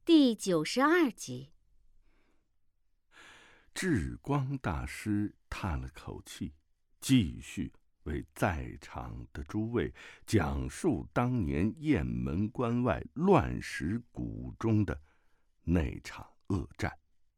第92集。 智光大师叹了口气，继续为在场的诸位讲述当年雁门关外乱石谷中的那场恶战。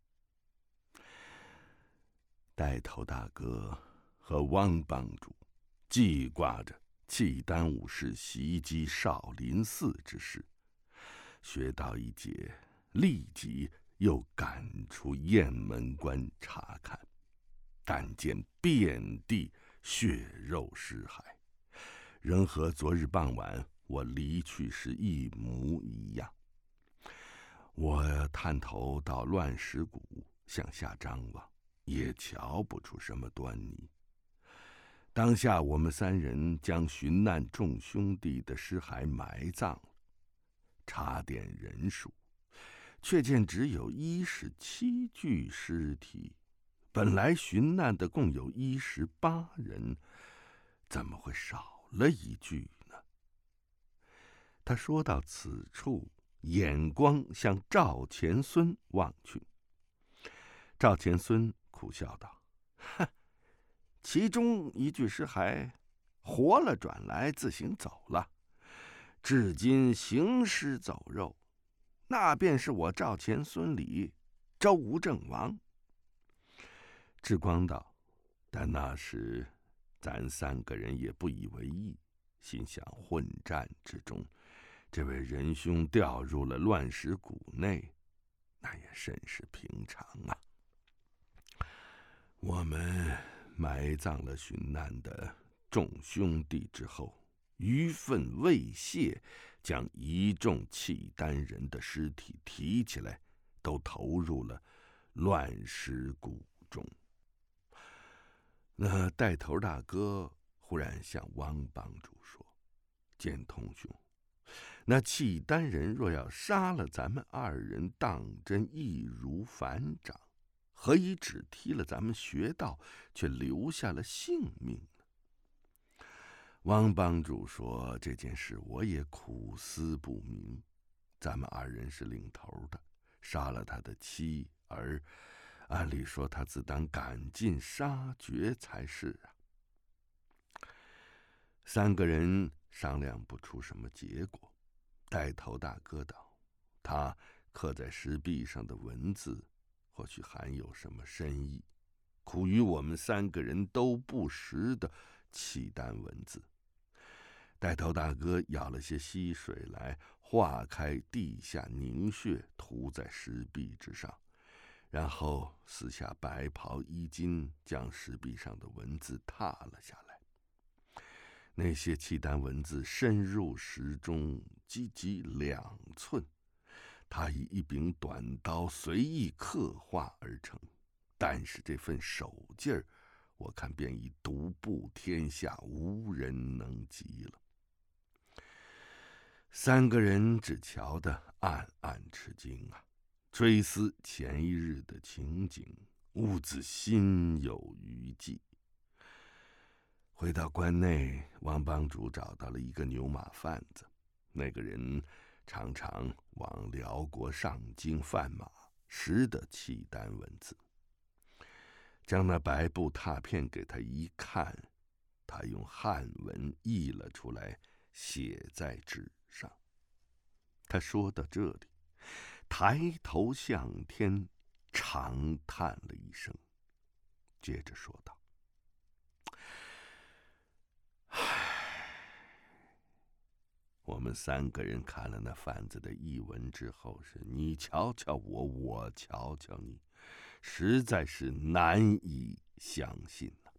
带头大哥和汪帮主记挂着契丹武士袭击少林寺之事，学到一节，立即又赶出雁门关查看，但见遍地血肉尸骸，仍和昨日傍晚我离去时一模一样。我探头到乱石谷向下张望，也瞧不出什么端倪。当下我们三人将寻难众兄弟的尸骸埋葬了，查点人数，却见只有17具尸体。本来寻难的共有18人，怎么会少了1具呢？他说到此处，眼光向赵钱孙望去。赵钱孙苦笑道：“哼，其中1具尸骸活了转来，自行走了，至今行尸走肉，那便是我赵钱孙里周正王。”智光道：“但那时咱3个人也不以为意，心想混战之中，这位仁兄掉入了乱石谷内，那也甚是平常啊。”我们埋葬了寻难的众兄弟之后，余愤未泄，将一众契丹人的尸体提起来，都投入了乱石谷中。那带头大哥忽然向汪帮主说：“建通兄，那契丹人若要杀了咱们2人，当真易如反掌，何以只踢了咱们穴道，却留下了性命呢？”汪帮主说：“这件事我也苦思不明。咱们2人是领头的，杀了他的妻儿，按理说他自当赶尽杀绝才是啊。”3个人商量不出什么结果。带头大哥道：“他刻在石壁上的文字，或许含有什么深意，苦于我们3个人都不识的契丹文字。”带头大哥舀了些溪水来，化开地下凝血，涂在石壁之上，然后撕下白袍衣襟，将石壁上的文字踏了下来。那些契丹文字深入石中，积2寸，他以一柄短刀随意刻画而成。但是这份手劲儿，我看便已独步天下，无人能及了。3个人只瞧得暗暗吃惊啊，追思前一日的情景，兀自心有余悸。回到关内，汪帮主找到了一个牛马贩子，那个人常常往辽国上京贩马，识得契丹文字。将那白布拓片给他一看，他用汉文译了出来，写在纸上。他说到这里，抬头向天，长叹了一声，接着说道：“我们3个人看了那贩子的译文之后，是你瞧瞧我，我瞧瞧你，实在是难以相信啊。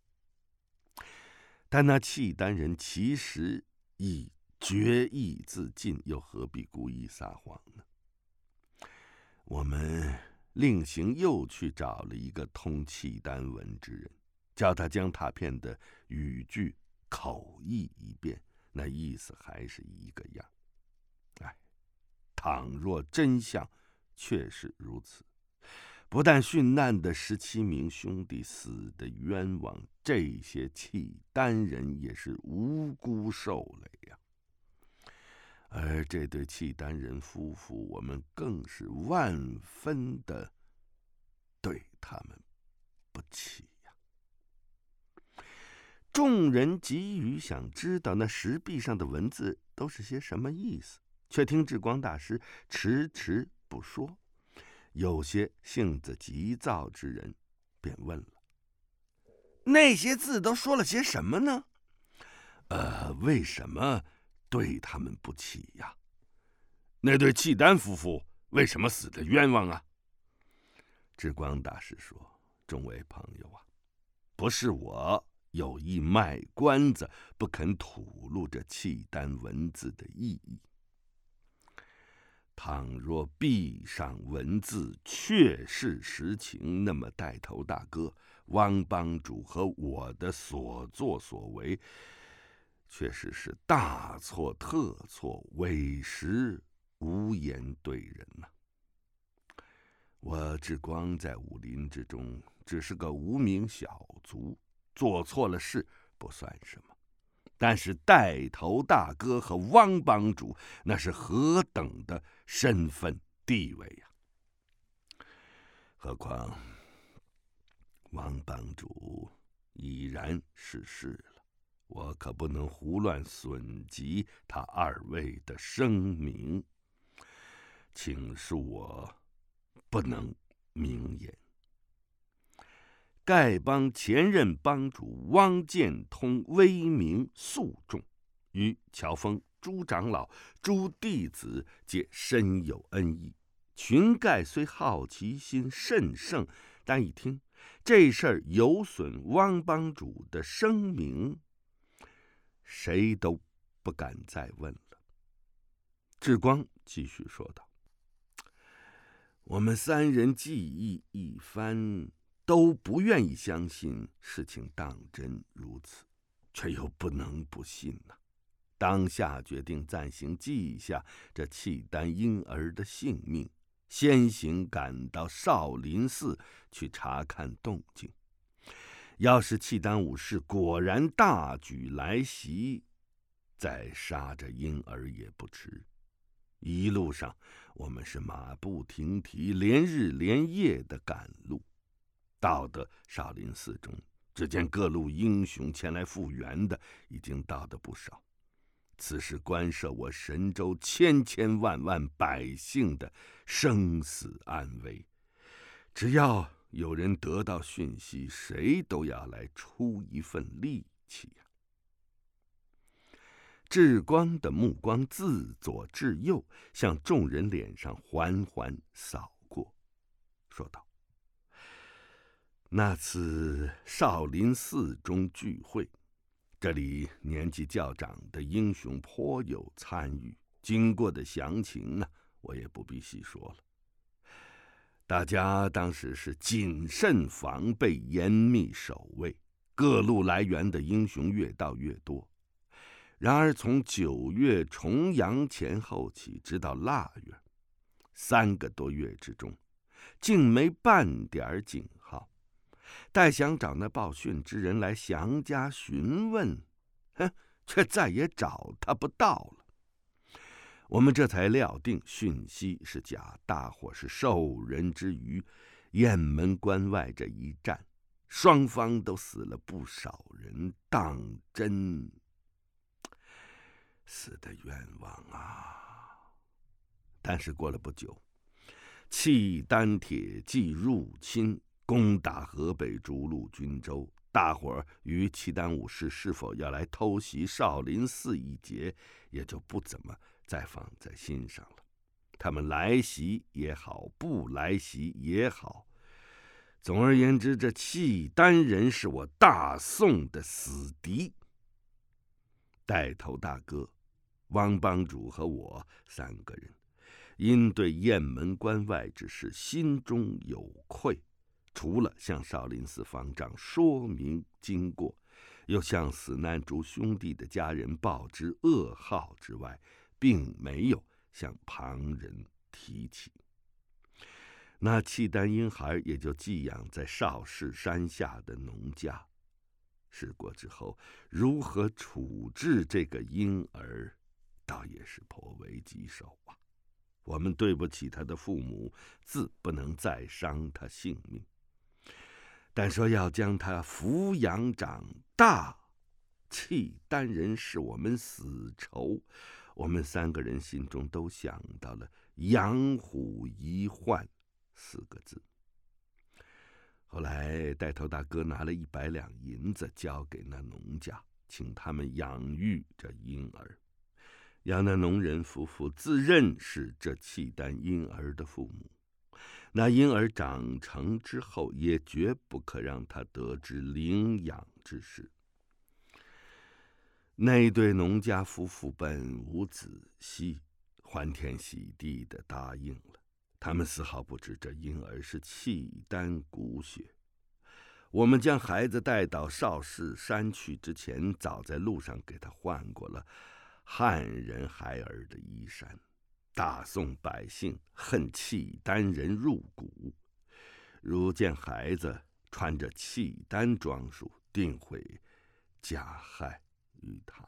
但那契丹人其实已决意自尽，又何必故意撒谎呢？”我们另行又去找了一个通契丹文之人，叫他将拓片的语句口译一遍，那意思还是一个样。倘若真相确是如此，不但殉难的17名兄弟死的冤枉，这些契丹人也是无辜受累呀。 而这对契丹人夫妇，我们更是万分的对他们不起呀。众人急于想知道那石壁上的文字都是些什么意思，却听智光大师迟迟不说。有些性子急躁之人便问了：那些字都说了些什么呢？为什么对他们不起呀？那对契丹夫妇为什么死得冤枉啊？智光大师说：众位朋友啊，不是我有意卖关子，不肯吐露这契丹文字的意义。倘若壁上文字确是实情，那么带头大哥汪帮主和我的所作所为，确实是大错特错，委实无言对人呐。我智光在武林之中只是个无名小卒，做错了事不算什么，但是带头大哥和汪帮主那是何等的身份地位呀！何况汪帮主已然逝世了，我可不能胡乱损及他二位的声名，请恕我不能明言。丐帮前任帮主汪建通威名诉众，与乔峰、朱长老、朱弟子皆深有恩义。群丐虽好奇心甚盛，但一听这事儿有损汪帮主的声名，谁都不敢再问了。智光继续说道：我们三人记忆一番，都不愿意相信事情当真如此，却又不能不信呐。当下决定暂行记下这契丹婴儿的性命，先行赶到少林寺去查看动静。要是契丹武士果然大举来袭，再杀这婴儿也不迟。一路上我们是马不停蹄，连日连夜的赶路。到的少林寺中，只见各路英雄前来复员的已经到的不少。此事关涉我神州千千万万百姓的生死安危，只要有人得到讯息，谁都要来出一份力气呀。智光的目光自左至右向众人脸上缓缓扫过，说道：那次少林寺中聚会，这里年纪较长的英雄颇有参与，经过的详情呢，我也不必细说了。大家当时是谨慎防备，严密守卫，各路来援的英雄越到越多。然而从9月重阳前后起，直到腊月，3个多月之中，竟没半点警号。待想找那报讯之人来详加询问，却再也找他不到了。我们这才料定讯息是假，大伙是受人之愚。雁门关外这一战，双方都死了不少人，当真死的冤枉啊！但是过了不久，契丹铁骑入侵，攻打河北逐鹿军州，大伙儿与契丹武士是否要来偷袭少林寺一节，也就不怎么再放在心上了。他们来袭也好，不来袭也好，总而言之，这契丹人是我大宋的死敌。带头大哥汪帮主和我3个人，因对雁门关外之事心中有愧，除了向少林寺方丈说明经过，又向死难族兄弟的家人报知噩耗之外，并没有向旁人提起。那契丹婴孩也就寄养在少室山下的农家。事过之后，如何处置这个婴儿， 倒也是颇为棘手啊。我们对不起他的父母，自不能再伤他性命。但说要将他抚养长大，契丹人是我们死仇，我们3个人心中都想到了养虎遗患4个字。后来带头大哥拿了100两银子交给那农家，请他们养育这婴儿，要那农人夫妇自认是这契丹婴儿的父母。那婴儿长成之后，也绝不可让他得知领养之事。那对农家夫妇本无子息，欢天喜地地答应了。他们丝毫不知这婴儿是契丹骨血。我们将孩子带到少室山去之前，早在路上给他换过了汉人孩儿的衣衫。大宋百姓恨契丹人入骨，如见孩子穿着契丹装束，定会加害于他。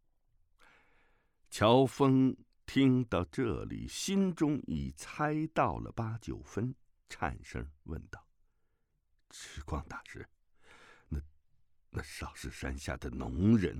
乔峰听到这里，心中已猜到了8、9分，颤声问道：“智光大师，那少室山下的农人，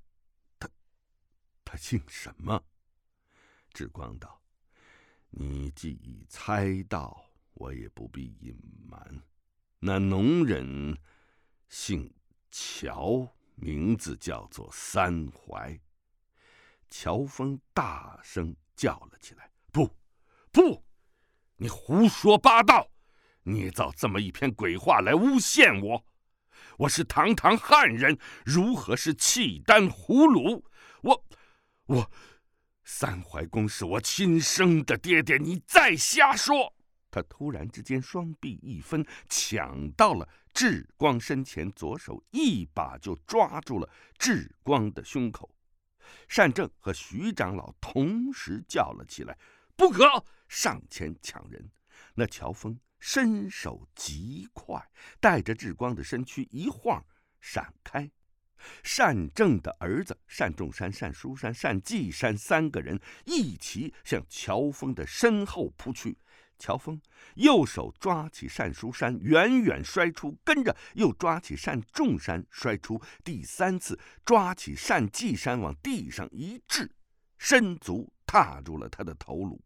他姓什么？”智光道：“你既已猜到，我也不必隐瞒。那农人姓乔，名字叫做三怀。”乔峰大声叫了起来：“不，你胡说八道，捏造这么一篇鬼话来诬陷我！我是堂堂汉人，如何是契丹胡虏？我三怀公是我亲生的爹爹，你再瞎说！”他突然之间双臂一分，抢到了智光身前，左手一把就抓住了智光的胸口。单正和徐长老同时叫了起来：“不可！”上前抢人。那乔峰身手极快，带着智光的身躯一晃闪开。单正的儿子单仲山、单书山、单季山3个人一齐向乔峰的身后扑去。乔峰右手抓起单书山，远远摔出，跟着又抓起单仲山摔出，第3次抓起单季山往地上一掷，身足踏住了他的头颅。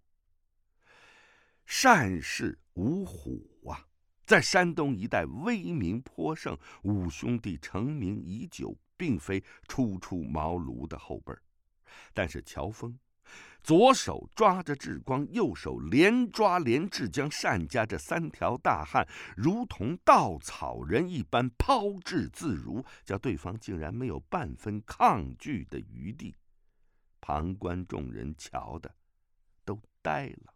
单氏五虎啊，在山东一带威名颇盛，5兄弟成名已久，并非初出茅庐的后辈。但是乔峰左手抓着智光，右手连抓连掷，将单家这3条大汉如同稻草人一般抛掷自如，叫对方竟然没有半分抗拒的余地。旁观众人瞧的都呆了。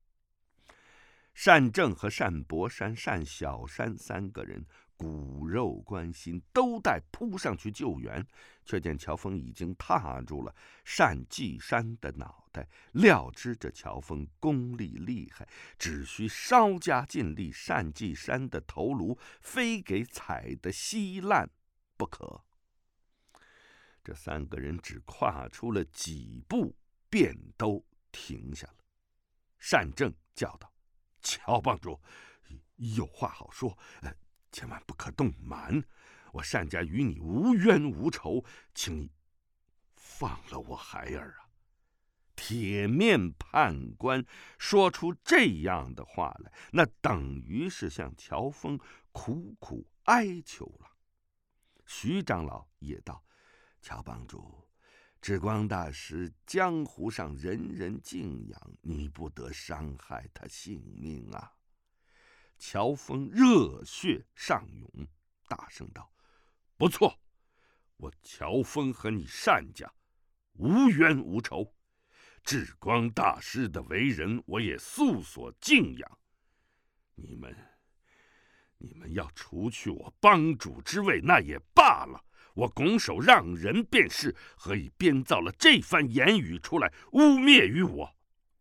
单正和单伯山、单小山3个人骨肉关心，都待扑上去救援，却见乔峰已经踏住了单季山的脑袋。料知这乔峰功力厉害，只需稍加尽力，单季山的头颅非给踩得稀烂不可。这3个人只跨出了几步，便都停下了。单正叫道：“乔帮主，有话好说，千万不可动蛮。我单家与你无冤无仇，请你放了我孩儿啊！”铁面判官说出这样的话来，那等于是向乔峰苦苦哀求了。徐长老也道：“乔帮主，智光大师江湖上人人敬仰，你不得伤害他性命啊！”乔峰热血上涌，大声道：“不错，我乔峰和你单家无冤无仇，智光大师的为人我也素所敬仰。你们要除去我帮主之位，那也罢了，我拱手让人便是，何以编造了这番言语出来污蔑于我？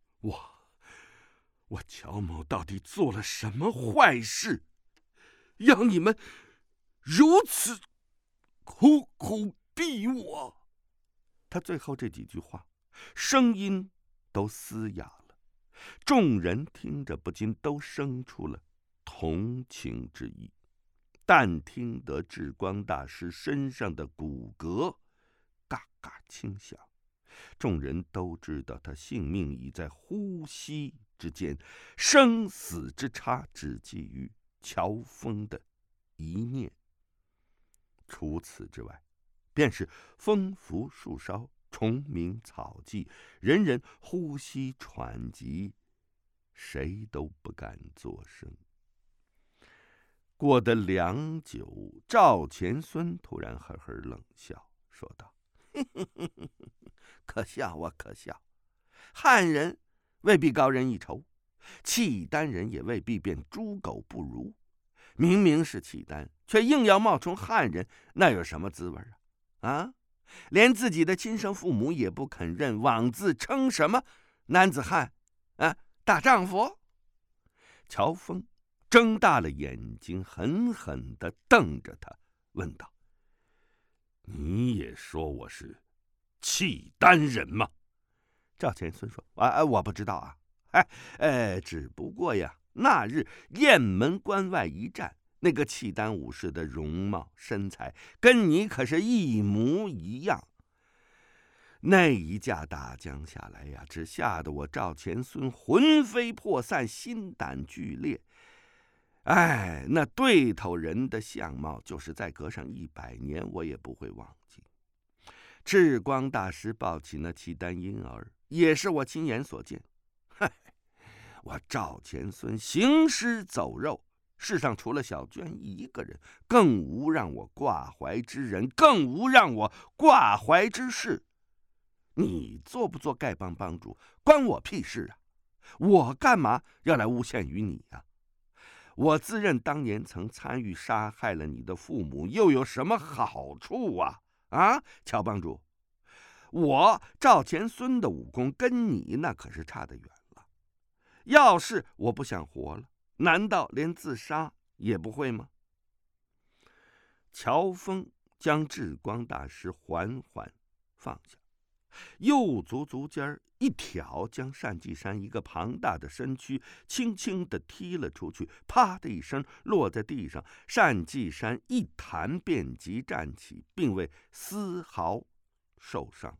我乔某到底做了什么坏事，要你们如此苦苦逼我？”他最后这几句话声音都嘶哑了。众人听着不禁都生出了同情之意。但听得智光大师身上的骨骼嘎嘎轻响，众人都知道他性命已在呼吸之间，生死之差只基于乔峰的一念。除此之外，便是风拂树梢，虫鸣草寂，人人呼吸喘急，谁都不敢作声。过得良久，赵钱孙突然呵呵冷笑，说道：“可笑啊，可笑！汉人未必高人一筹，契丹人也未必便猪狗不如。明明是契丹，却硬要冒充汉人，那有什么滋味啊？连自己的亲生父母也不肯认，枉自称什么男子汉啊，大丈夫？”乔峰睁大了眼睛，狠狠地瞪着他，问道：“你也说我是契丹人吗？”赵钱孙说：“我不知道啊，只不过呀，那日雁门关外一战，那个契丹武士的容貌身材跟你可是一模一样。那一架打将下来呀，只吓得我赵钱孙魂飞魄散，心胆俱裂。那对头人的相貌，就是再隔上100年，我也不会忘记。智光大师抱起那契丹婴儿，也是我亲眼所见。我赵钱孙行尸走肉，世上除了小娟一个人，更无让我挂怀之人，更无让我挂怀之事。你做不做丐帮帮主，关我屁事啊！我干嘛要来诬陷于你啊？我自认当年曾参与杀害了你的父母，又有什么好处啊？乔帮主，我赵钱孙的武功跟你那可是差得远了。要是我不想活了，难道连自杀也不会吗？乔峰将智光大师缓缓放下，右足尖一挑，将单霁山一个庞大的身躯轻轻地踢了出去，啪的一声落在地上。单霁山一弹便即站起，并未丝毫受伤。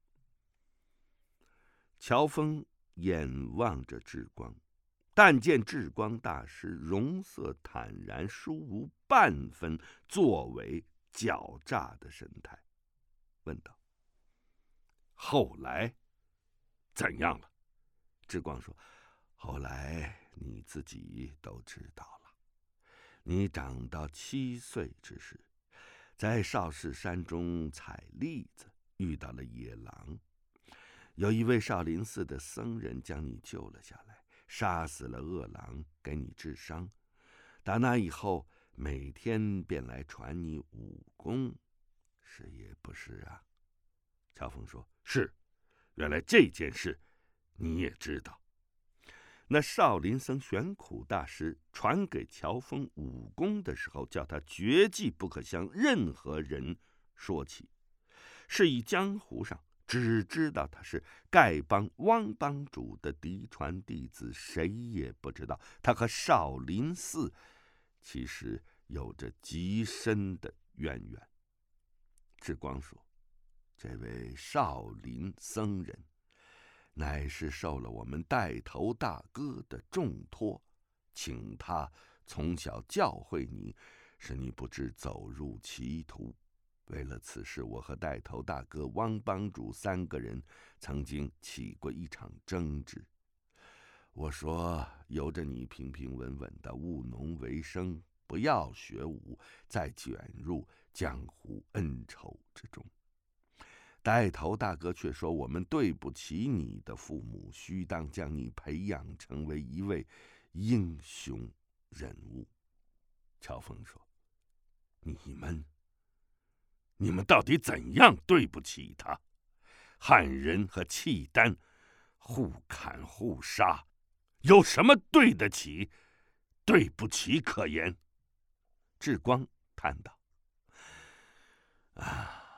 乔峰眼望着智光，但见智光大师容色坦然，殊无半分作为狡诈的神态，问道：“后来怎样了？”智光说：“后来你自己都知道了。你长到7岁之时，在少室山中采栗子，遇到了野狼。有一位少林寺的僧人将你救了下来，杀死了恶狼，给你治伤。打那以后，每天便来传你武功，是也不是啊？”乔峰说：“是，原来这件事你也知道。”那少林僧玄苦大师传给乔峰武功的时候，叫他绝技不可向任何人说起，是以江湖上只知道他是丐帮汪帮主的嫡传弟子，谁也不知道他和少林寺其实有着极深的渊源。智光说：“这位少林僧人乃是受了我们带头大哥的重托，请他从小教诲你，使你不致走入歧途。为了此事，我和带头大哥汪帮主3个人曾经起过一场争执。我说，由着你平平稳稳的务农为生，不要学武，再卷入江湖恩仇之中。带头大哥却说，我们对不起你的父母，须当将你培养成为一位英雄人物。”乔峰说：“你们到底怎样对不起他？汉人和契丹互砍互杀，有什么对得起、对不起可言？”智光叹道：“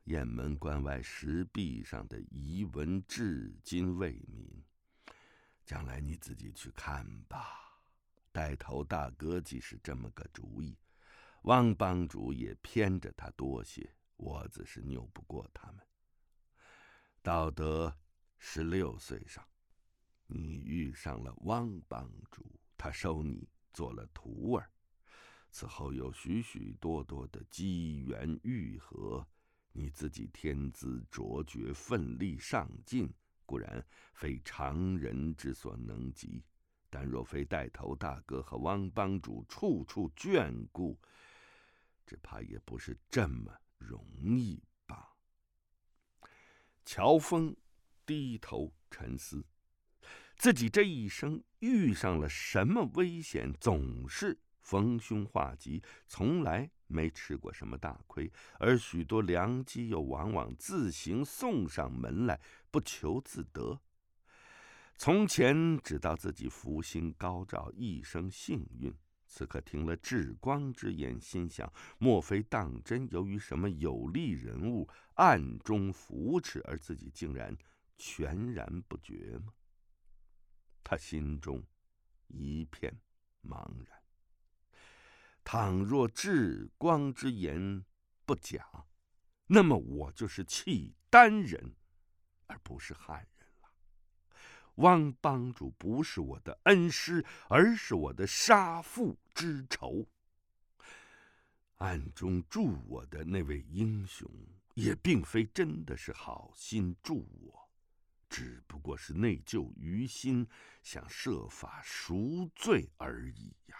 雁门关外石壁上的遗文至今未泯，将来你自己去看吧。带头大哥既是这么个主意，汪帮主也偏着他多些，我自是拗不过他们。到得16岁上，你遇上了汪帮主，他收你做了徒儿。此后有许许多多的机缘遇合，你自己天资卓绝，奋力上进，固然非常人之所能及，但若非带头大哥和汪帮主处处眷顾，只怕也不是这么容易吧。乔峰低头沉思，自己这一生遇上了什么危险，总是逢凶化吉，从来没吃过什么大亏，而许多良机又往往自行送上门来，不求自得。从前只道自己福星高照，一生幸运，此刻听了智光之言，心想莫非当真由于什么有利人物暗中扶持，而自己竟然全然不觉吗？他心中一片茫然。倘若智光之言不假，那么我就是契丹人，而不是汉人了。汪帮主不是我的恩师，而是我的杀父之仇。暗中助我的那位英雄，也并非真的是好心助我，只不过是内疚于心，想设法赎罪而已呀。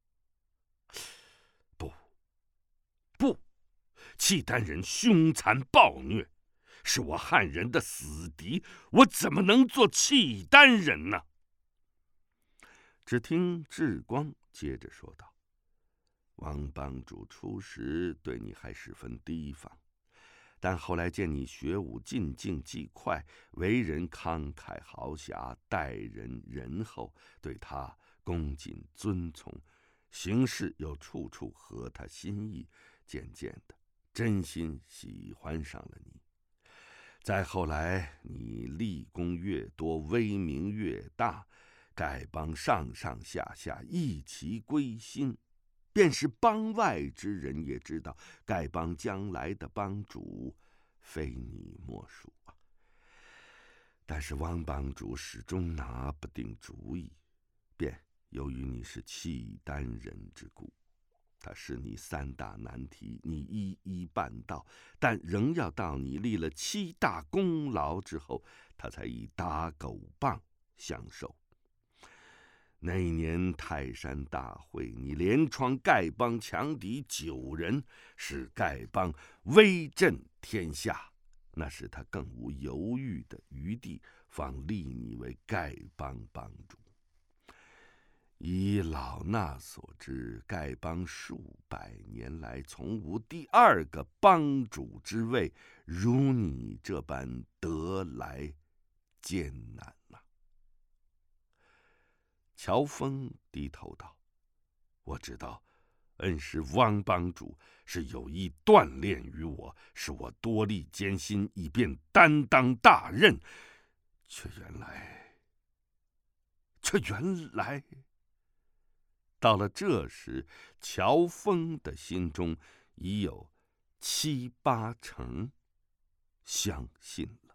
不，契丹人凶残暴虐，是我汉人的死敌，我怎么能做契丹人呢？只听智光接着说道：汪帮主初时对你还十分提防，但后来见你学武进境既快，为人慷慨豪侠，待人仁厚，对他恭敬尊从，行事又处处合他心意，渐渐的真心喜欢上了你。再后来你立功越多，威名越大，丐帮上上下下一齐归心，便是帮外之人也知道丐帮将来的帮主非你莫属啊。但是汪帮主始终拿不定主意，便由于你是契丹人之故，他是你3大难题，你一一办到，但仍要到你立了7大功劳之后，他才以打狗棒相授。那年泰山大会，你连闯丐帮强敌9人，使丐帮威震天下，那使他更无犹豫的余地，方立你为丐帮帮主。依老衲所知，丐帮数百年来从无第2个帮主之位如你这般得来艰难呐。乔峰低头道：我知道恩师汪帮主是有意锻炼于我，使我多力艰辛，以便担当大任，却原来到了这时，乔峰的心中已有7、8成相信了。